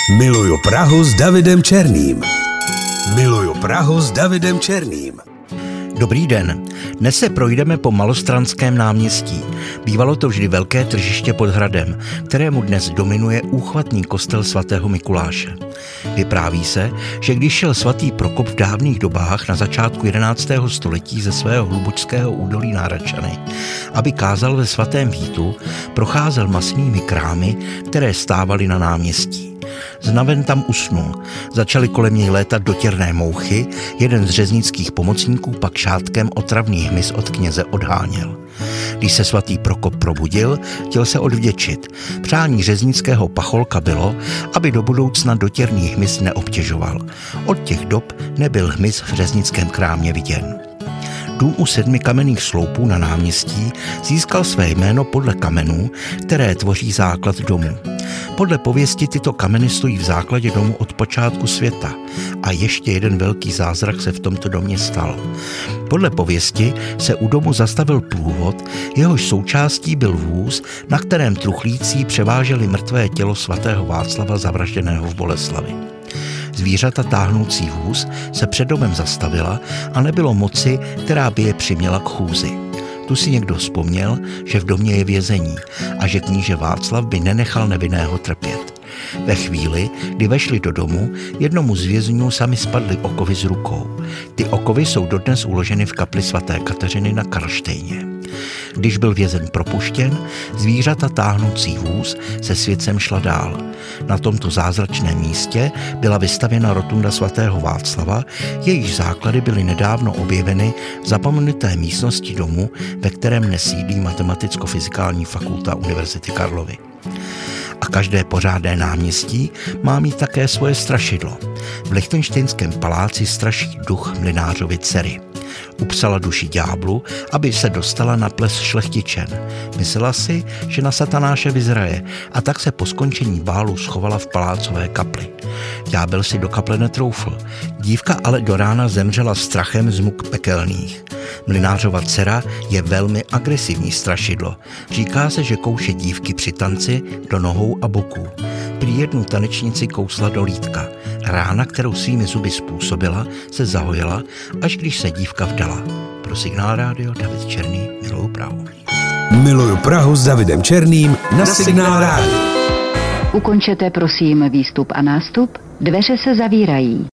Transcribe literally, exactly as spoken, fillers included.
Miluju Prahu s Davidem Černým. Miluju Prahu s Davidem Černým. Dobrý den. Dnes se projdeme po Malostranském náměstí. Bývalo to vždy velké tržiště pod hradem, kterému dnes dominuje úchvatný kostel svatého Mikuláše. Vypráví se, že když šel svatý Prokop v dávných dobách na začátku jedenáctého století ze svého hlubočského údolí na Hradčany, aby kázal ve svatém Vítu, procházel masnými krámy, které stávaly na náměstí. Znaven tam usnul. Začaly kolem něj létat dotěrné mouchy, jeden z řeznických pomocníků pak šátkem otravný hmyz od kněze odháněl. Když se svatý Prokop probudil, chtěl se odvděčit. Přání řeznického pacholka bylo, aby do budoucna dotěrný hmyz neobtěžoval. Od těch dob nebyl hmyz v řeznickém krámě viděn. Dům u sedmi kamenných sloupů na náměstí získal své jméno podle kamenů, které tvoří základ domu. Podle pověsti tyto kameny stojí v základě domu od počátku světa a ještě jeden velký zázrak se v tomto domě stal. Podle pověsti se u domu zastavil průvod, jehož součástí byl vůz, na kterém truchlící převáželi mrtvé tělo svatého Václava zavražděného v Boleslavi. Zvířata táhnoucí vůz se před domem zastavila a nebylo moci, která by je přiměla k chůzi. Tu si někdo vzpomněl, že v domě je vězení a že kníže Václav by nenechal nevinného trpět. Ve chvíli, kdy vešli do domu, jednomu z vězňů sami spadly okovy z rukou. Ty okovy jsou dodnes uloženy v kapli svaté Kateřiny na Karlštejně. Když byl vězeň propuštěn, zvířata táhnoucí vůz se světcem šla dál. Na tomto zázračném místě byla vystavěna rotunda svatého Václava, jejíž základy byly nedávno objeveny v zapomenuté místnosti domu, ve kterém nesídlí Matematicko-fyzikální fakulta Univerzity Karlovy. A každé pořádné náměstí má mít také svoje strašidlo. V Lichtenštejnském paláci straší duch mlynářovy dcery. Upsala duši ďáblu, aby se dostala na ples šlechtičen. Myslela si, že na satanáše vyzraje, a tak se po skončení bálu schovala v palácové kapli. Ďábel si do kaple netroufl. Dívka ale do rána zemřela strachem z muk pekelných. Mlynářova dcera je velmi agresivní strašidlo. Říká se, že kouše dívky při tanci do nohou a boků. Prý jednu tanečnici kousla do lítka. Rána, kterou svými zuby způsobila, se zahojila, až když se dívka vdala. Pro Signál Rádio David Černý, miluju Prahu. Miluju Prahu s Davidem Černým na Signál Rádio. Ukončete prosím výstup a nástup, dveře se zavírají.